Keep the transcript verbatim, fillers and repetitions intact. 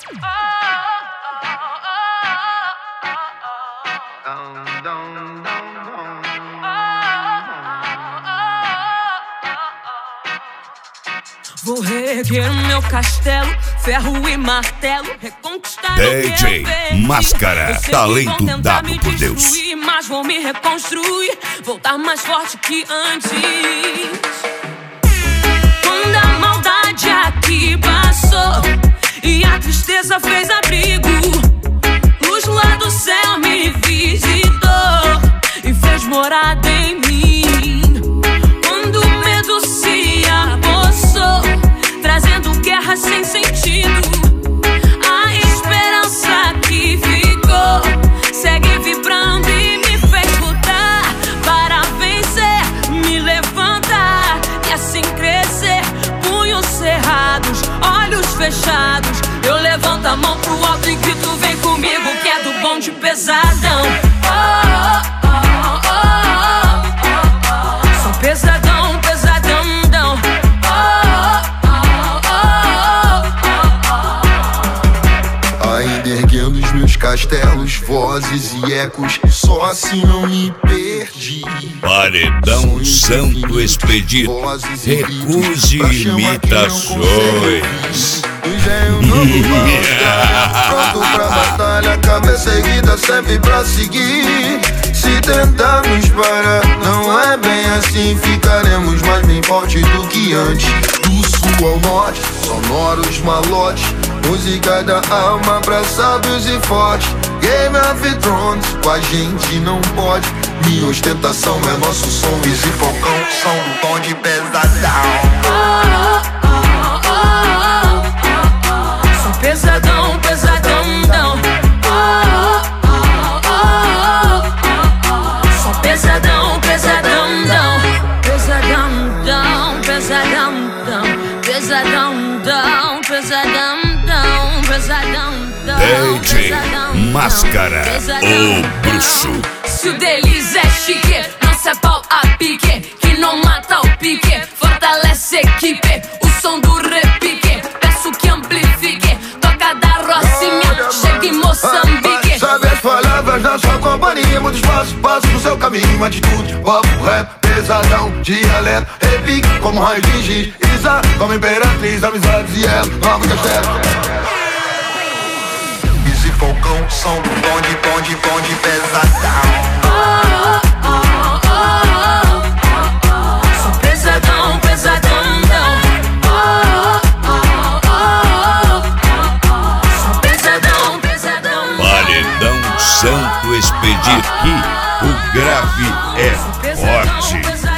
Vou reerguer meu castelo, ferro e martelo, reconquistar D J o que é Máscara, eu sei talento que vão tentar dado me por Deus. destruir, mas vou me reconstruir, voltar mais forte que antes. Quando a maldade aqui passou e a tristeza fez abrigo, luz lá do céu me visitou e fez morada em mim. Quando o medo se apossou, trazendo guerra sem sentido, a esperança que ficou segue vibrando e me fez lutar para vencer, me levantar e assim crescer. Punhos cerrados, olhos fechados, eu levanto a mão pro alto e grito: vem comigo que é do bonde pesadão. Oh, oh, oh, oh, oh, oh. Sou pesadão, pesadão, dão. Ainda erguendo os meus castelos, vozes e ecos, só assim não me perdi. Paredão Santo Expedito, recuse imitações. Engenho novo pra pronto pra batalha, cabeça erguida sempre pra seguir. Se tentarmos parar, não é bem assim, ficaremos mais bem forte do que antes. Do sul ao norte, sonoros malotes, música da alma pra sábios e fortes. Game of Thrones, com a gente não pode. Minha ostentação é nosso som, Easy Falcão, som do bonde pesadão. Pesadão, pesadão, dão. Oh, oh, oh, oh, oh. Só pesadão, pesadão, dão. Pesadão, dão, pesadão, dão. Pesadão, dão, pesadão, dão. Pesadão, dão. D J Máscara, o bruxo. Se o deles é chique, não se é pau a pique, que não mata o pique, fortalece a equipe. O som do repique, peço que amplifique. Toca da Rocinha, chega em Moçambique. Sabe as palavras da sua companhia, muito espaço, passo no seu caminho. Atitude, papo, rap, pesadão, dialeto, repique como raio de giz. Isa, como imperatriz, amizades e ela, nova castelo. Easy Falcão, som do bonde, bonde, bonde pesadão. Santo Expedito, que o grave é forte.